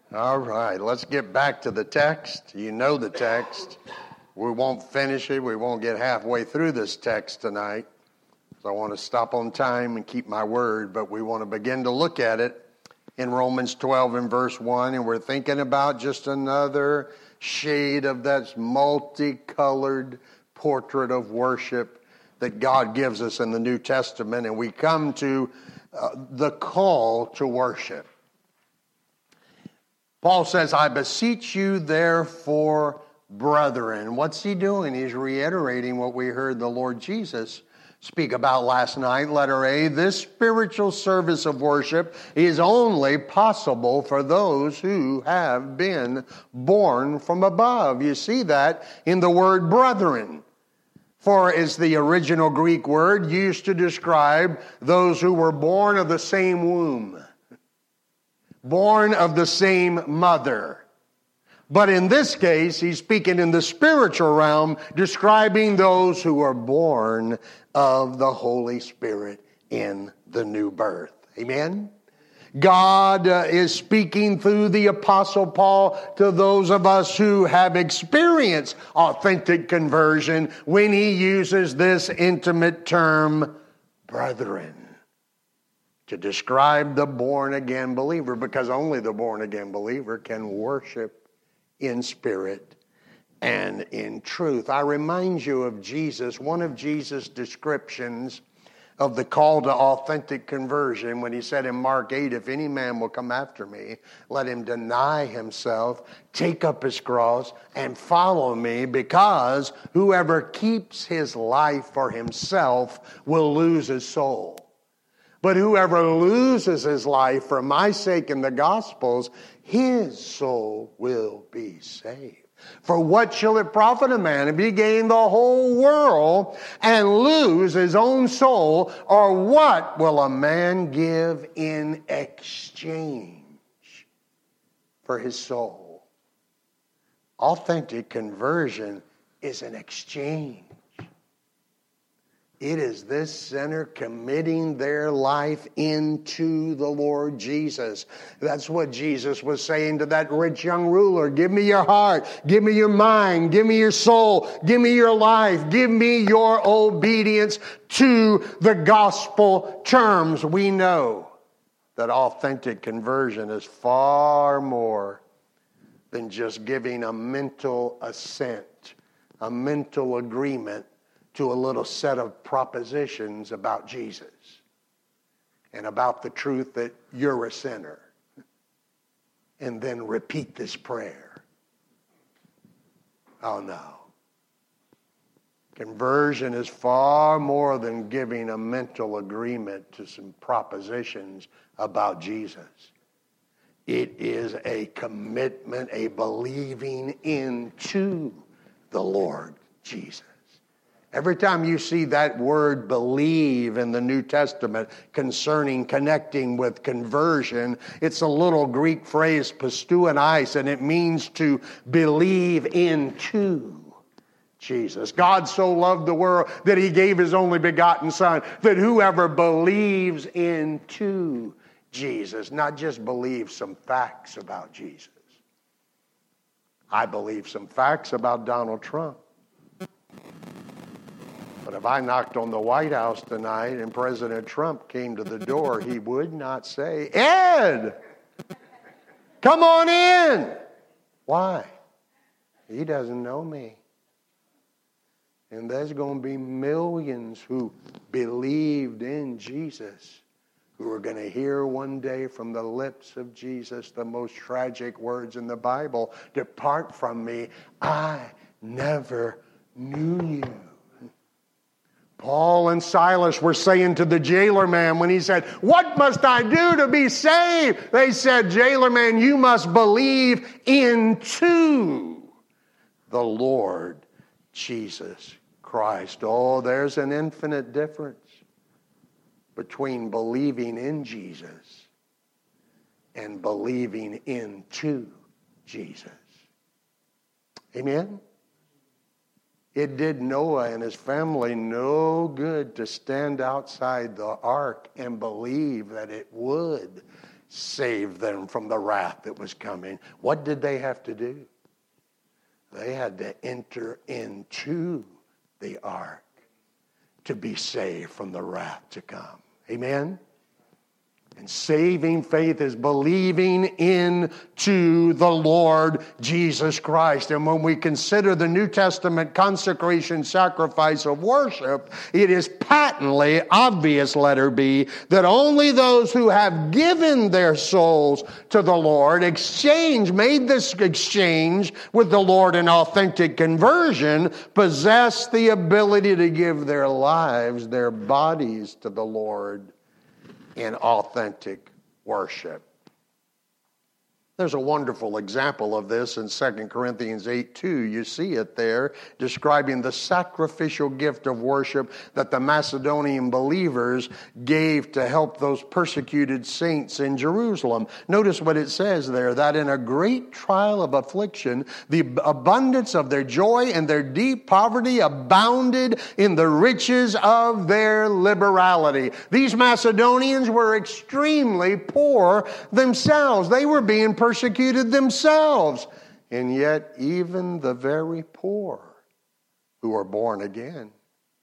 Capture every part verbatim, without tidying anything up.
All right, let's get back to the text. You know the text. We won't finish it. We won't get halfway through this text tonight. So I want to stop on time and keep my word, but we want to begin to look at it in Romans twelve and verse one, and we're thinking about just another shade of that multicolored portrait of worship that God gives us in the New Testament, and we come to uh, the call to worship. Paul says, I beseech you therefore, brethren. What's he doing? He's reiterating what we heard the Lord Jesus speak about last night. Letter A, this spiritual service of worship is only possible for those who have been born from above. You see that in the word brethren. For is the original Greek word used to describe those who were born of the same womb, born of the same mother. But in this case, he's speaking in the spiritual realm, describing those who are born of the Holy Spirit in the new birth. Amen? God uh, is speaking through the Apostle Paul to those of us who have experienced authentic conversion when he uses this intimate term, brethren, to describe the born-again believer, because only the born-again believer can worship in spirit and in truth. I remind you of Jesus, one of Jesus' descriptions of the call to authentic conversion when he said in Mark eight, if any man will come after me, let him deny himself, take up his cross, and follow me, because whoever keeps his life for himself will lose his soul. But whoever loses his life for my sake in the Gospels, his soul will be saved. For what shall it profit a man if he gain the whole world and lose his own soul? Or what will a man give in exchange for his soul? Authentic conversion is an exchange. It is this sinner committing their life into the Lord Jesus. That's what Jesus was saying to that rich young ruler. Give me your heart. Give me your mind. Give me your soul. Give me your life. Give me your obedience to the gospel terms. We know that authentic conversion is far more than just giving a mental assent, a mental agreement to a little set of propositions about Jesus and about the truth that you're a sinner. And then repeat this prayer. Oh no. Conversion is far more than giving a mental agreement to some propositions about Jesus. It is a commitment, a believing into the Lord Jesus. Every time you see that word believe in the New Testament concerning connecting with conversion, it's a little Greek phrase, pisteuanais, and it means to believe into Jesus. God so loved the world that he gave his only begotten Son, that whoever believes into Jesus, not just believes some facts about Jesus. I believe some facts about Donald Trump. But if I knocked on the White House tonight and President Trump came to the door, he would not say, Ed, come on in. Why? He doesn't know me. And there's going to be millions who believed in Jesus, who are going to hear one day from the lips of Jesus the most tragic words in the Bible, depart from me, I never knew you. Paul and Silas were saying to the jailer man when he said, what must I do to be saved? They said, jailer man, you must believe into the Lord Jesus Christ. Oh, there's an infinite difference between believing in Jesus and believing into Jesus. Amen? It did Noah and his family no good to stand outside the ark and believe that it would save them from the wrath that was coming. What did they have to do? They had to enter into the ark to be saved from the wrath to come. Amen? And saving faith is believing into the Lord Jesus Christ. And when we consider the New Testament consecration sacrifice of worship, it is patently obvious, letter B, that only those who have given their souls to the Lord, exchange, made this exchange with the Lord in authentic conversion, possess the ability to give their lives, their bodies to the Lord in authentic worship. There's a wonderful example of this in Second Corinthians eight two. You see it there, describing the sacrificial gift of worship that the Macedonian believers gave to help those persecuted saints in Jerusalem. Notice what it says there, that in a great trial of affliction, the abundance of their joy and their deep poverty abounded in the riches of their liberality. These Macedonians were extremely poor themselves. They were being persecuted persecuted themselves. And yet even the very poor who are born again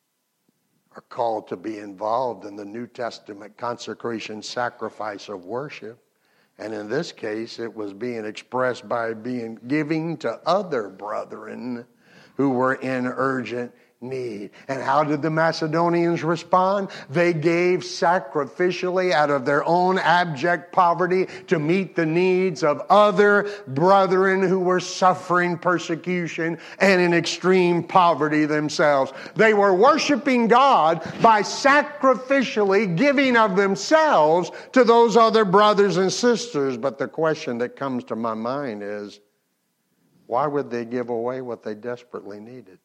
are called to be involved in the New Testament consecration sacrifice of worship. And in this case, it was being expressed by being giving to other brethren who were in urgent need. And how did the Macedonians respond? They gave sacrificially out of their own abject poverty to meet the needs of other brethren who were suffering persecution and in extreme poverty themselves. They were worshiping God by sacrificially giving of themselves to those other brothers and sisters. But the question that comes to my mind is, why would they give away what they desperately needed?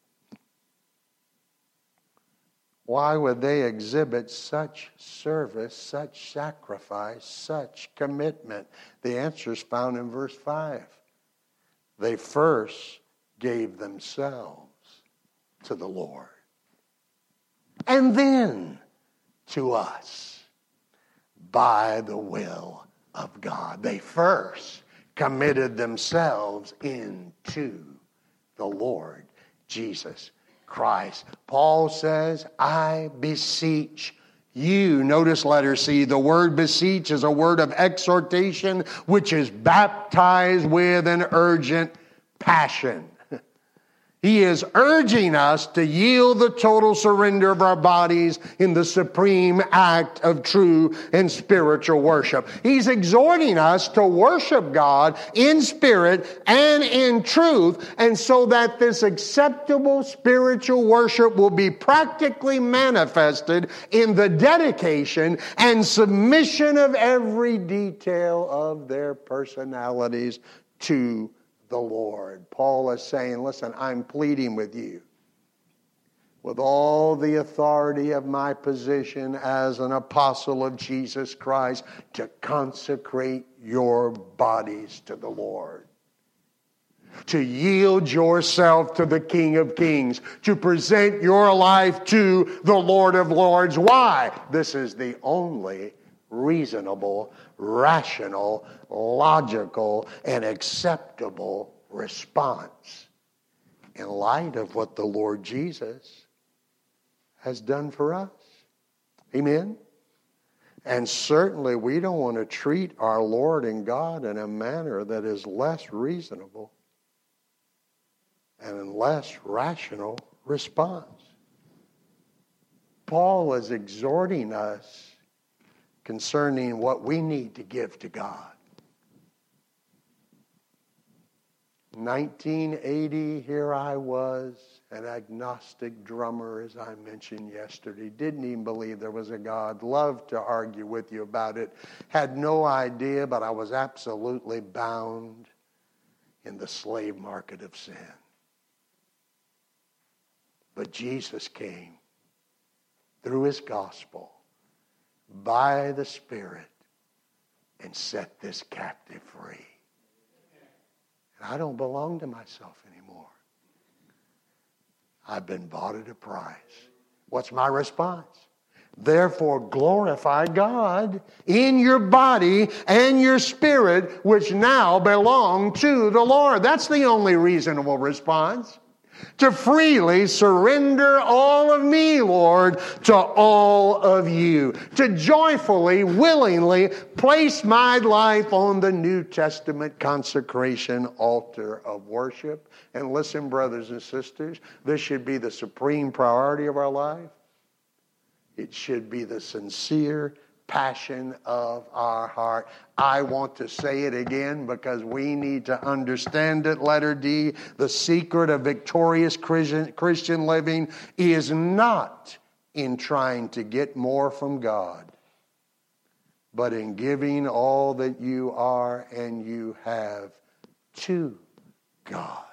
Why would they exhibit such service, such sacrifice, such commitment? The answer is found in verse five. They first gave themselves to the Lord, and then to us by the will of God. They first committed themselves into the Lord Jesus Christ. Paul says, I beseech you. Notice letter C, the word beseech is a word of exhortation which is baptized with an urgent passion. He is urging us to yield the total surrender of our bodies in the supreme act of true and spiritual worship. He's exhorting us to worship God in spirit and in truth, and so that this acceptable spiritual worship will be practically manifested in the dedication and submission of every detail of their personalities to the Lord. Paul is saying, listen, I'm pleading with you with all the authority of my position as an apostle of Jesus Christ to consecrate your bodies to the Lord, to yield yourself to the King of Kings, to present your life to the Lord of Lords. Why? This is the only reasonable, rational, logical, and acceptable response in light of what the Lord Jesus has done for us. Amen? And certainly we don't want to treat our Lord and God in a manner that is less reasonable and in less rational response. Paul is exhorting us concerning what we need to give to God. nineteen eighty, here I was, an agnostic drummer, as I mentioned yesterday. Didn't even believe there was a God. Loved to argue with you about it. Had no idea, but I was absolutely bound in the slave market of sin. But Jesus came through his gospel by the Spirit and set this captive free. And I don't belong to myself anymore. I've been bought at a price. What's my response? Therefore, glorify God in your body and your spirit, which now belong to the Lord. That's the only reasonable response. To freely surrender all of me, Lord, to all of you. To joyfully, willingly place my life on the New Testament consecration altar of worship. And listen, brothers and sisters, this should be the supreme priority of our life. It should be the sincere passion of our heart. I want to say it again because we need to understand it. Letter D, the secret of victorious Christian, Christian living is not in trying to get more from God, but in giving all that you are and you have to God.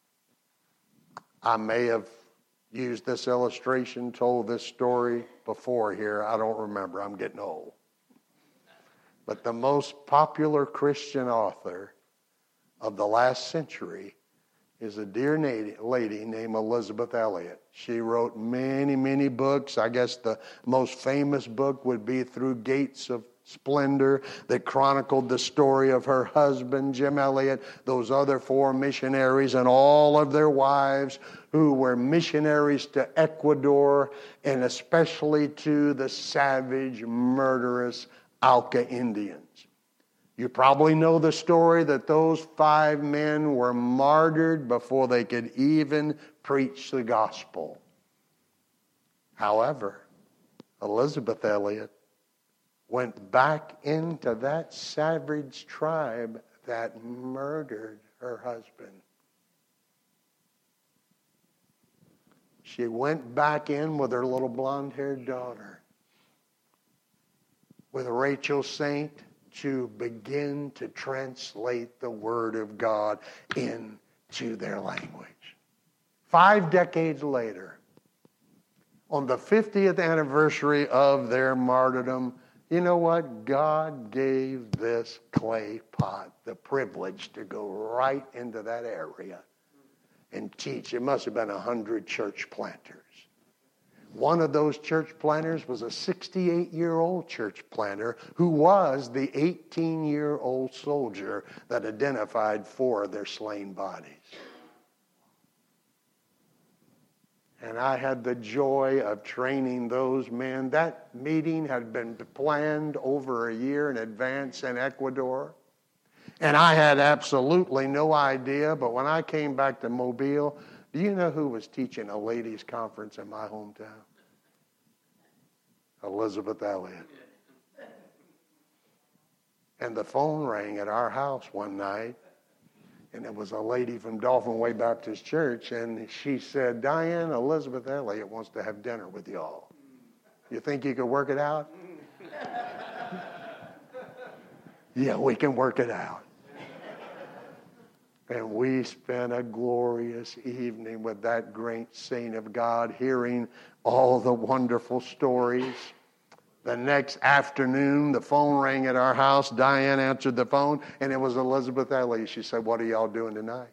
I may have used this illustration, told this story before here. I don't remember. I'm getting old. But the most popular Christian author of the last century is a dear lady named Elisabeth Elliot. She wrote many, many books. I guess the most famous book would be Through Gates of Splendor, that chronicled the story of her husband, Jim Elliot, those other four missionaries and all of their wives who were missionaries to Ecuador and especially to the savage, murderous Auca Indians. You probably know the story that those five men were martyred before they could even preach the gospel. However, Elisabeth Elliot went back into that savage tribe that murdered her husband. She went back in with her little blonde-haired daughter, with Rachel Saint, to begin to translate the Word of God into their language. Five decades later, on the fiftieth anniversary of their martyrdom, you know what? God gave this clay pot the privilege to go right into that area and teach. It must have been a hundred church planters. One of those church planters was a sixty-eight-year-old church planter who was the eighteen-year-old soldier that identified four of their slain bodies. And I had the joy of training those men. That meeting had been planned over a year in advance in Ecuador. And I had absolutely no idea. But when I came back to Mobile, do you know who was teaching a ladies' conference in my hometown? Elisabeth Elliot. And the phone rang at our house one night. And it was a lady from Dolphin Way Baptist Church, and she said, Diane, Elisabeth Elliot wants to have dinner with y'all. You think you could work it out? Yeah, we can work it out. And we spent a glorious evening with that great saint of God, hearing all the wonderful stories. The next afternoon, the phone rang at our house. Diane answered the phone, and it was Elisabeth Elliot. She said, what are y'all doing tonight?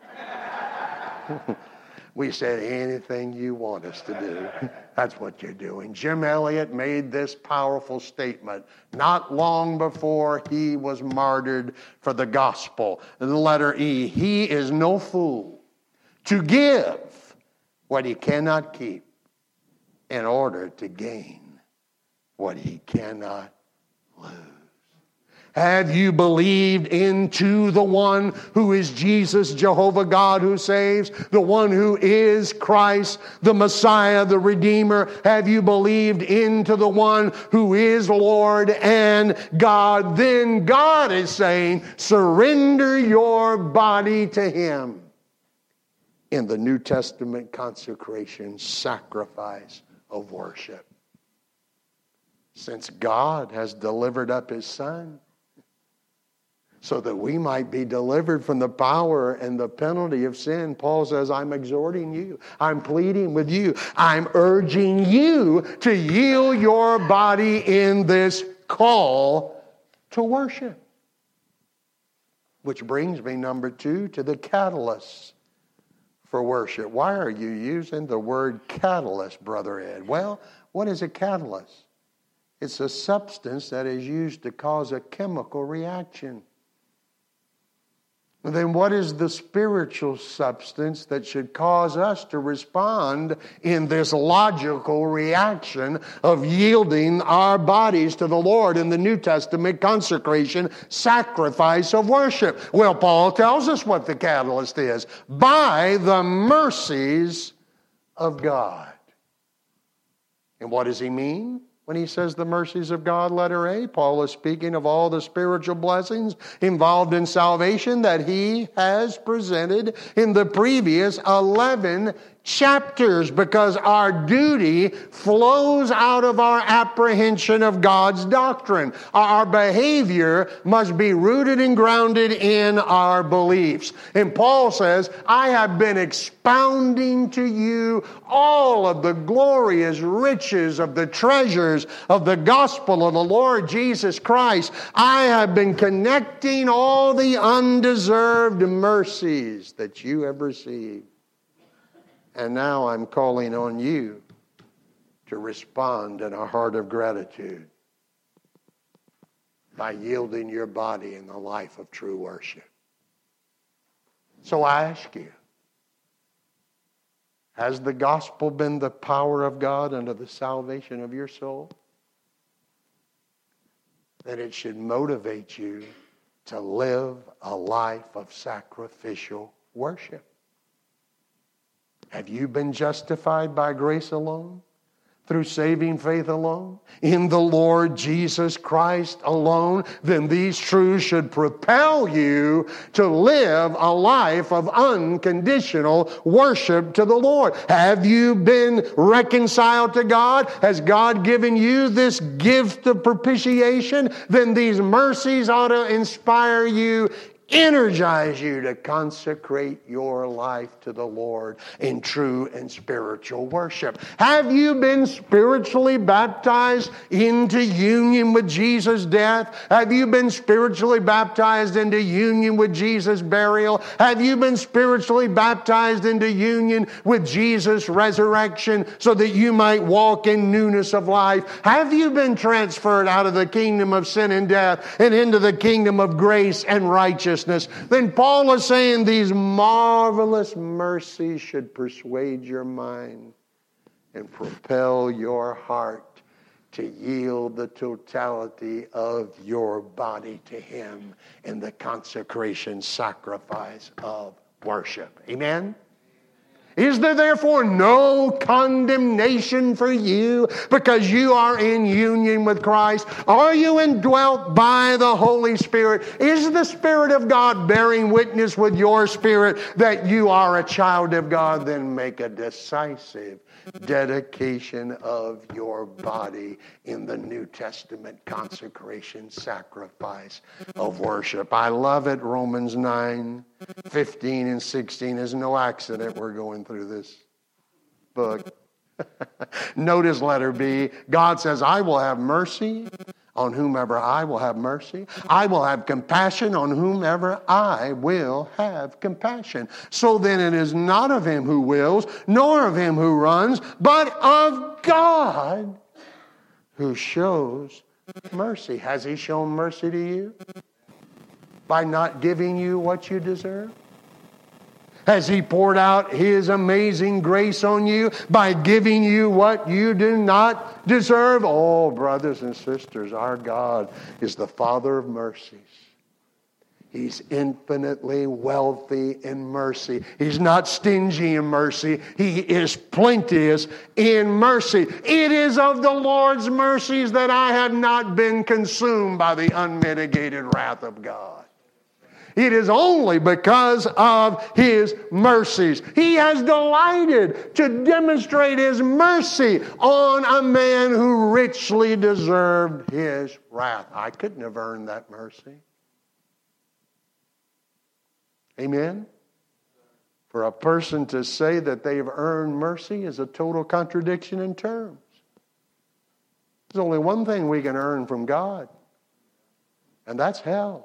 We said, anything you want us to do. That's what you're doing. Jim Elliot made this powerful statement not long before he was martyred for the gospel. In the letter E, he is no fool to give what he cannot keep in order to gain what he cannot lose. Have you believed into the one who is Jesus, Jehovah God who saves, the one who is Christ, the Messiah, the Redeemer? Have you believed into the one who is Lord and God? Then God is saying, surrender your body to him in the New Testament consecration sacrifice of worship. Since God has delivered up his Son so that we might be delivered from the power and the penalty of sin, Paul says, I'm exhorting you, I'm pleading with you, I'm urging you to yield your body in this call to worship. Which brings me, number two, to the catalyst for worship. Why are you using the word catalyst, Brother Ed? Well, What is a catalyst? It's a substance that is used to cause a chemical reaction. Then what is the spiritual substance that should cause us to respond in this logical reaction of yielding our bodies to the Lord in the New Testament consecration, sacrifice of worship? Well, Paul tells us what the catalyst is. By the mercies of God. And what does he mean when he says the mercies of God, letter A? Paul is speaking of all the spiritual blessings involved in salvation that he has presented in the previous eleven chapters, because our duty flows out of our apprehension of God's doctrine. Our behavior must be rooted and grounded in our beliefs. And Paul says, I have been expounding to you all of the glorious riches of the treasures of the gospel of the Lord Jesus Christ. I have been connecting all the undeserved mercies that you have received. And now I'm calling on you to respond in a heart of gratitude by yielding your body in the life of true worship. So I ask you, has the gospel been the power of God unto the salvation of your soul? Then it should motivate you to live a life of sacrificial worship. Have you been justified by grace alone? Through saving faith alone? In the Lord Jesus Christ alone? Then these truths should propel you to live a life of unconditional worship to the Lord. Have you been reconciled to God? Has God given you this gift of propitiation? Then these mercies ought to inspire you, energize you to consecrate your life to the Lord in true and spiritual worship. Have you been spiritually baptized into union with Jesus' death? Have you been spiritually baptized into union with Jesus' burial? Have you been spiritually baptized into union with Jesus' resurrection so that you might walk in newness of life? Have you been transferred out of the kingdom of sin and death and into the kingdom of grace and righteousness? Then Paul is saying these marvelous mercies should persuade your mind and propel your heart to yield the totality of your body to Him in the consecration sacrifice of worship. Amen? Is there therefore no condemnation for you because you are in union with Christ? Are you indwelt by the Holy Spirit? Is the Spirit of God bearing witness with your spirit that you are a child of God? Then make a decisive dedication of your body in the New Testament consecration sacrifice of worship. I love it. Romans nine, fifteen and sixteen is no accident we're going through this book. Notice letter B. God says, I will have mercy on whomever I will have mercy. I will have compassion on whomever I will have compassion. So then it is not of him who wills, nor of him who runs, but of God who shows mercy. Has He shown mercy to you by not giving you what you deserve? Has He poured out His amazing grace on you by giving you what you do not deserve? Oh, brothers and sisters, our God is the Father of mercies. He's infinitely wealthy in mercy. He's not stingy in mercy. He is plenteous in mercy. It is of the Lord's mercies that I have not been consumed by the unmitigated wrath of God. It is only because of His mercies. He has delighted to demonstrate His mercy on a man who richly deserved His wrath. I couldn't have earned that mercy. Amen? For a person to say that they've earned mercy is a total contradiction in terms. There's only one thing we can earn from God, and that's hell.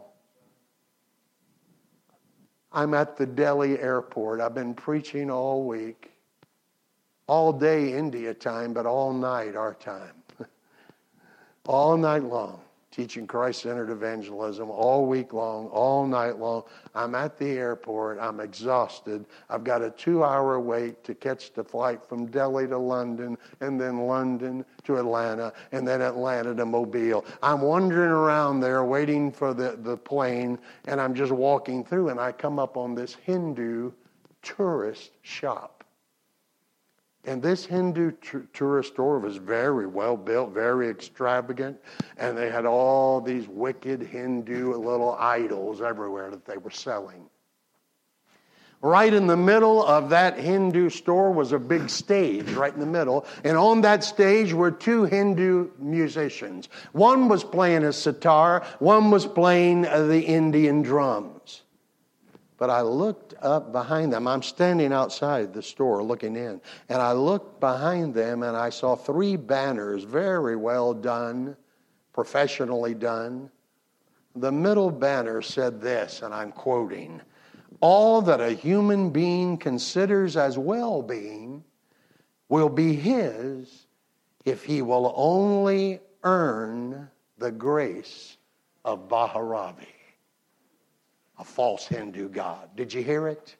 I'm at the Delhi airport. I've been preaching all week. All day India time, but all night our time. All night long. Teaching Christ-centered evangelism all week long, all night long. I'm at the airport. I'm exhausted. I've got a two-hour wait to catch the flight from Delhi to London, and then London to Atlanta, and then Atlanta to Mobile. I'm wandering around there waiting for the, the plane, and I'm just walking through, and I come up on this Hindu tourist shop. And this Hindu t- tourist store was very well built, very extravagant, and they had all these wicked Hindu little idols everywhere that they were selling. Right in the middle of that Hindu store was a big stage, right in the middle, and on that stage were two Hindu musicians. One was playing a sitar, one was playing uh, the Indian drums. But I looked up behind them. I'm standing outside the store looking in. And I looked behind them and I saw three banners, very well done, professionally done. The middle banner said this, and I'm quoting, "All that a human being considers as well-being will be his if he will only earn the grace of Bhairavi." A false Hindu god. Did you hear it?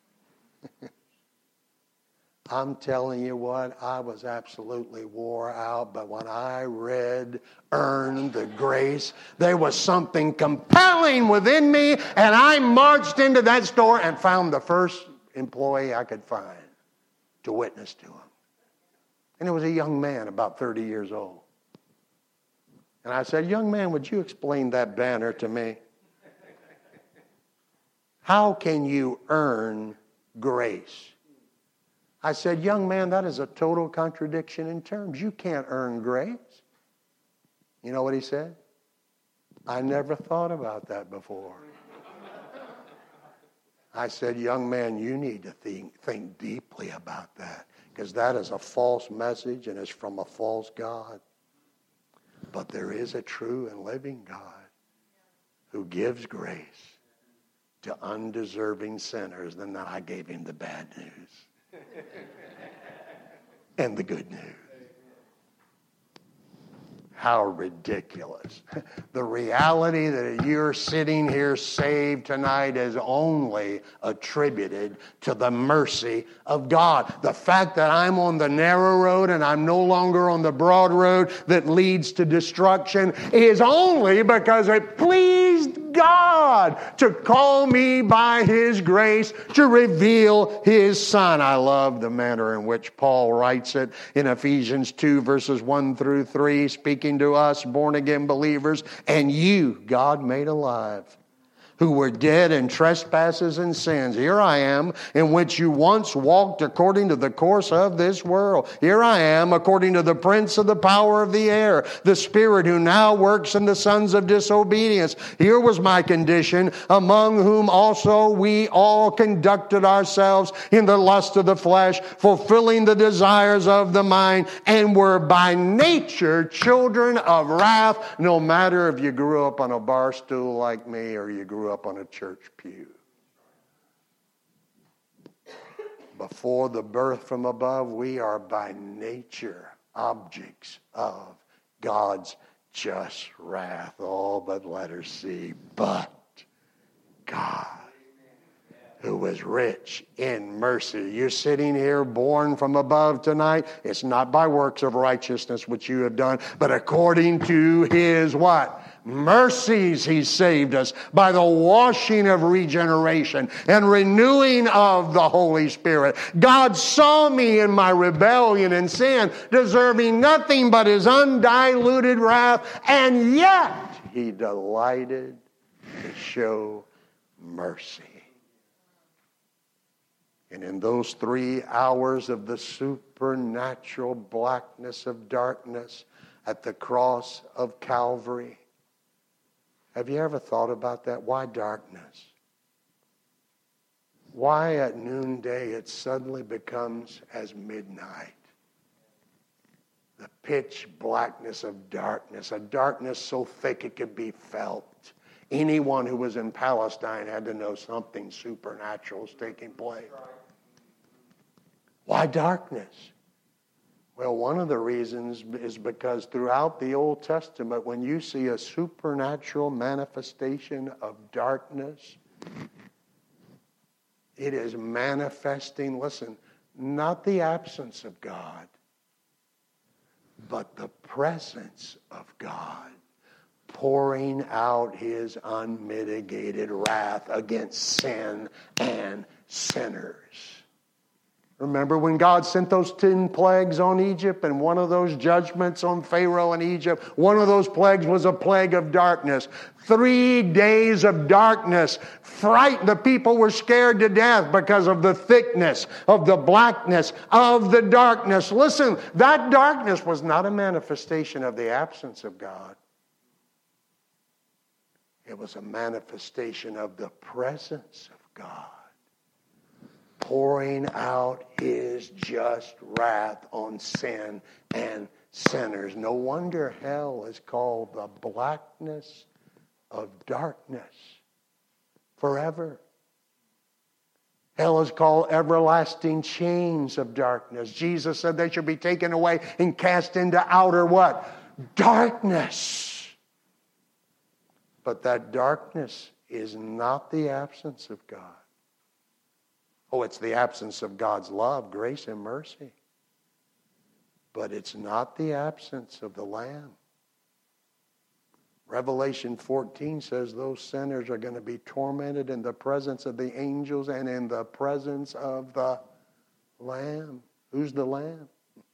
I'm telling you what, I was absolutely wore out, but when I read "earn the grace," there was something compelling within me, and I marched into that store and found the first employee I could find to witness to him. And it was a young man, about thirty years old. And I said, "Young man, would you explain that banner to me? How can you earn grace?" I said, "Young man, that is a total contradiction in terms. You can't earn grace." You know what he said? "I never thought about that before." I said, "Young man, you need to think, think deeply about that, because that is a false message and it's from a false God. But there is a true and living God who gives grace to undeserving sinners." Then I gave him the bad news and the good news. How ridiculous. The reality that you're sitting here saved tonight is only attributed to the mercy of God. The fact that I'm on the narrow road and I'm no longer on the broad road that leads to destruction is only because it pleased God to call me by His grace to reveal His Son. I love the manner in which Paul writes it in Ephesians two, verses one through three, speaking to us born-again believers. "And you, God made alive, who were dead in trespasses and sins. Here I am, in which you once walked according to the course of this world. Here I am, according to the prince of the power of the air, the spirit who now works in the sons of disobedience. Here was my condition, among whom also we all conducted ourselves in the lust of the flesh, fulfilling the desires of the mind, and were by nature children of wrath," no matter if you grew up on a bar stool like me or you grew up on a church pew. Before the birth from above, we are by nature objects of God's just wrath. All but letter C. But God, who was rich in mercy. You're sitting here born from above tonight. It's not by works of righteousness which you have done, but according to His what? Mercies He saved us by the washing of regeneration and renewing of the Holy Spirit. God saw me in my rebellion and sin, deserving nothing but His undiluted wrath, and yet He delighted to show mercy. And in those three hours of the supernatural blackness of darkness at the cross of Calvary, have you ever thought about that? Why darkness? Why at noonday it suddenly becomes as midnight? The pitch blackness of darkness, a darkness so thick it could be felt. Anyone who was in Palestine had to know something supernatural is taking place. Why darkness? Well, one of the reasons is because throughout the Old Testament, when you see a supernatural manifestation of darkness, it is manifesting, listen, not the absence of God, but the presence of God, pouring out his unmitigated wrath against sin and sinners. Remember when God sent those ten plagues on Egypt, and one of those judgments on Pharaoh and Egypt, one of those plagues was a plague of darkness. Three days of darkness. Frightened. The people were scared to death because of the thickness, of the blackness, of the darkness. Listen, that darkness was not a manifestation of the absence of God. It was a manifestation of the presence of God, pouring out his just wrath on sin and sinners. No wonder hell is called the blackness of darkness forever. Hell is called everlasting chains of darkness. Jesus said they should be taken away and cast into outer what? Darkness. But that darkness is not the absence of God. Oh, it's the absence of God's love, grace, and mercy. But it's not the absence of the Lamb. Revelation fourteen says those sinners are going to be tormented in the presence of the angels and in the presence of the Lamb. Who's the Lamb?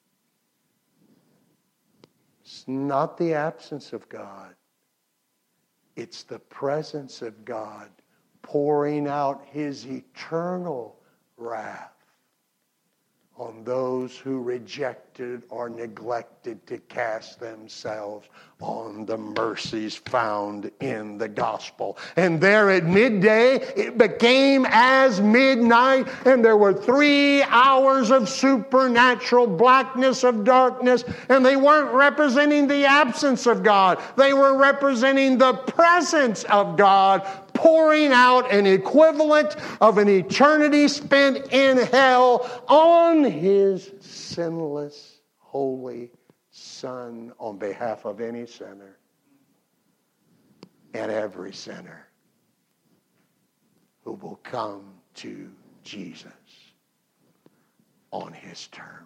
It's not the absence of God. It's the presence of God pouring out his eternal wrath on those who rejected or neglected to cast themselves on the mercies found in the gospel. And there at midday, it became as midnight, and there were three hours of supernatural blackness of darkness, and they weren't representing the absence of God. They were representing the presence of God, pouring out an equivalent of an eternity spent in hell on his sinless, holy Son on behalf of any sinner and every sinner who will come to Jesus on his terms.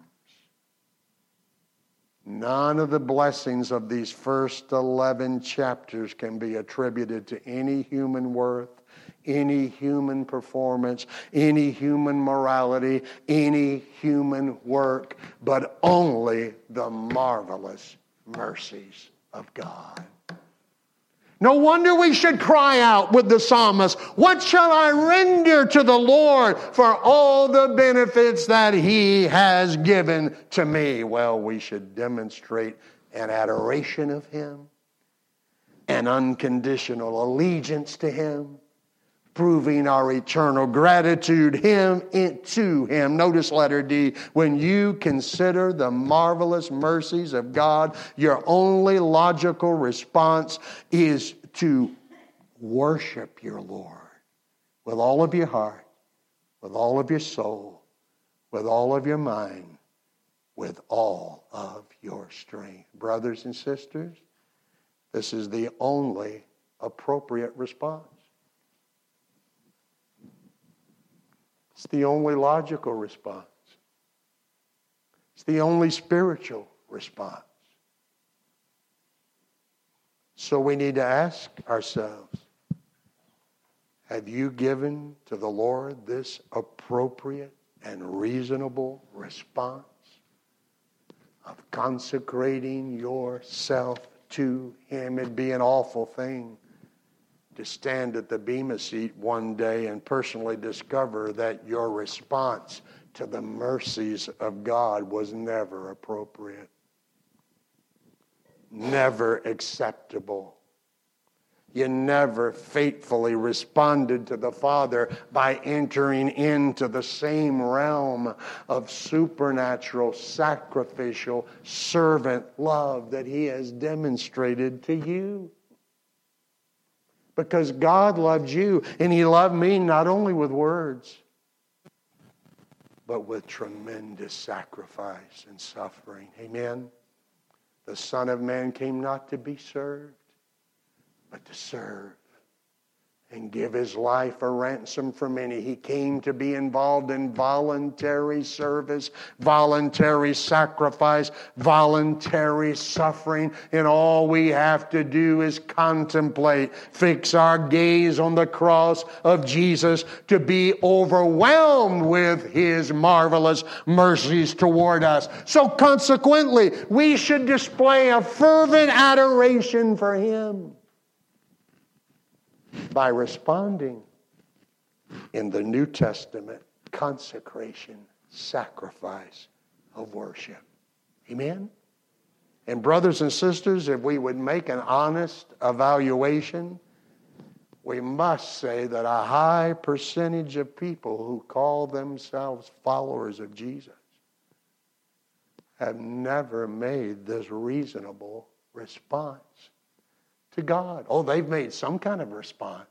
None of the blessings of these first eleven chapters can be attributed to any human worth, any human performance, any human morality, any human work, but only the marvelous mercies of God. No wonder we should cry out with the psalmist, "What shall I render to the Lord for all the benefits that he has given to me?" Well, we should demonstrate an adoration of him, an unconditional allegiance to him, proving our eternal gratitude him to him. Notice letter D. When you consider the marvelous mercies of God, your only logical response is to worship your Lord with all of your heart, with all of your soul, with all of your mind, with all of your strength. Brothers and sisters, this is the only appropriate response. It's the only logical response. It's the only spiritual response. So we need to ask ourselves, have you given to the Lord this appropriate and reasonable response of consecrating yourself to him? It'd be an awful thing to stand at the Bema seat one day and personally discover that your response to the mercies of God was never appropriate, never acceptable. You never faithfully responded to the Father by entering into the same realm of supernatural, sacrificial, servant love that he has demonstrated to you. Because God loved you, and he loved me not only with words, but with tremendous sacrifice and suffering. Amen? The Son of Man came not to be served, but to serve and give his life a ransom for many. He came to be involved in voluntary service, voluntary sacrifice, voluntary suffering. And all we have to do is contemplate, fix our gaze on the cross of Jesus, to be overwhelmed with his marvelous mercies toward us. So consequently, we should display a fervent adoration for him by responding in the New Testament consecration, sacrifice of worship. Amen? And brothers and sisters, if we would make an honest evaluation, we must say that a high percentage of people who call themselves followers of Jesus have never made this reasonable response to God. Oh, they've made some kind of response.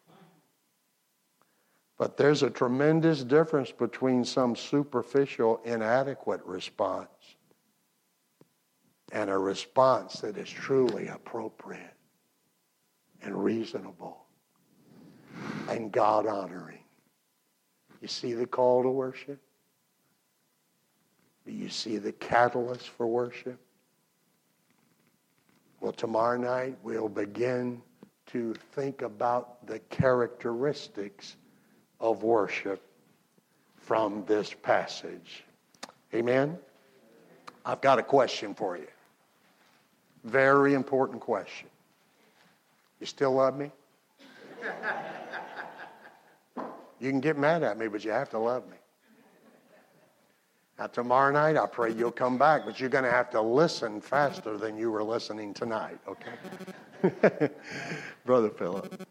But there's a tremendous difference between some superficial, inadequate response and a response that is truly appropriate and reasonable and God-honoring. You see the call to worship? Do you see the catalyst for worship? Well, tomorrow night we'll begin to think about the characteristics of worship from this passage. Amen? I've got a question for you. Very important question. You still love me? You can get mad at me, but you have to love me. Now, tomorrow night, I pray you'll come back, but you're going to have to listen faster than you were listening tonight, okay? Brother Philip.